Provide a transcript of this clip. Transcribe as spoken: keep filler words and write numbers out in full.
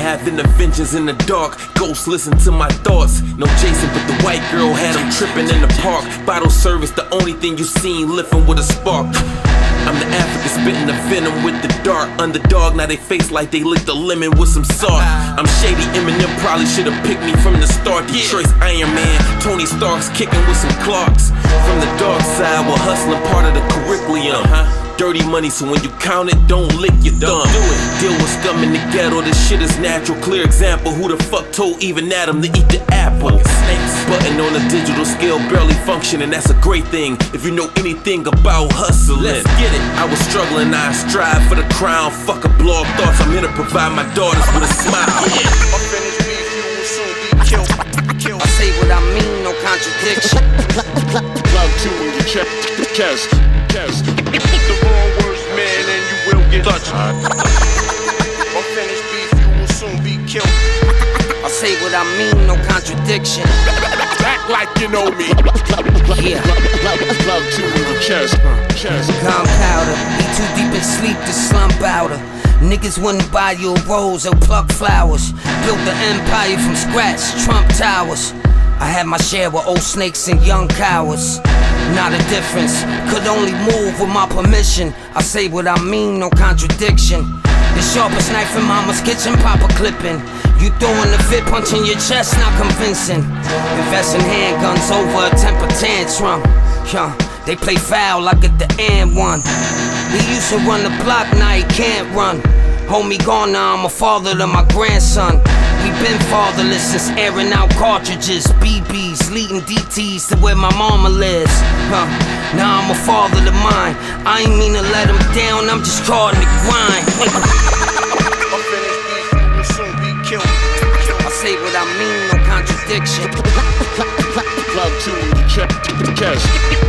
have interventions in the dark. Ghosts listen to my thoughts. No Jason, but the white girl had him tripping in the park. Bottle service, the only thing you seen lifting with a spark. I'm the African spitting the venom with the dart. Underdog, now they face like they licked a lemon with some salt. I'm shady, Eminem probably should've picked me from the start. Detroit's Iron Man, Tony Stark's kicking with some Clarks. From the dark side, we're hustling part of the curriculum. Dirty money, so when you count it, don't lick your thumb. Do it. Deal with scum in the ghetto, this shit is natural. Clear example, who the fuck told even Adam to eat the apple? Snakes. Button on a digital scale, barely functioning, that's a great thing. If you know anything about hustling, let's get it. I was struggling, I strive for the crown. Fuck a blog thoughts, I'm here to provide my daughters with a smile. Yeah. Unfinished beef, you will soon be killed. Kill. I say what I mean, no contradiction. Plug two in your chest, chest, chest. The wrong words, man, and you will get touched. Unfinished beef, you will soon be killed. I say what I mean, no contradiction. Act like you know me. Yeah. Plug two in your chest, chest. Gunpowder, be too deep in sleep to slump out her. Niggas wouldn't buy you a rose or pluck flowers. Built the empire from scratch, Trump Towers. I had my share with old snakes and young cowards. Not a difference, could only move with my permission. I say what I mean, no contradiction. The sharpest knife in mama's kitchen, pop a clipping. You throwing the fit, punching your chest, not convincing. Invest in handguns over a temper tantrum. Yeah, they play foul, I get the and one. He used to run the block, now he can't run. Homie gone, now I'm a father to my grandson. We been fatherless since airing out cartridges. B Bs, leading D Ts to where my mama lives. Huh. Now I'm a father to mine. I ain't mean to let him down, I'm just starting to grind. Unfinished beef, you will soon be killed. I say what I mean, no contradiction. Plug two in your chest, chest.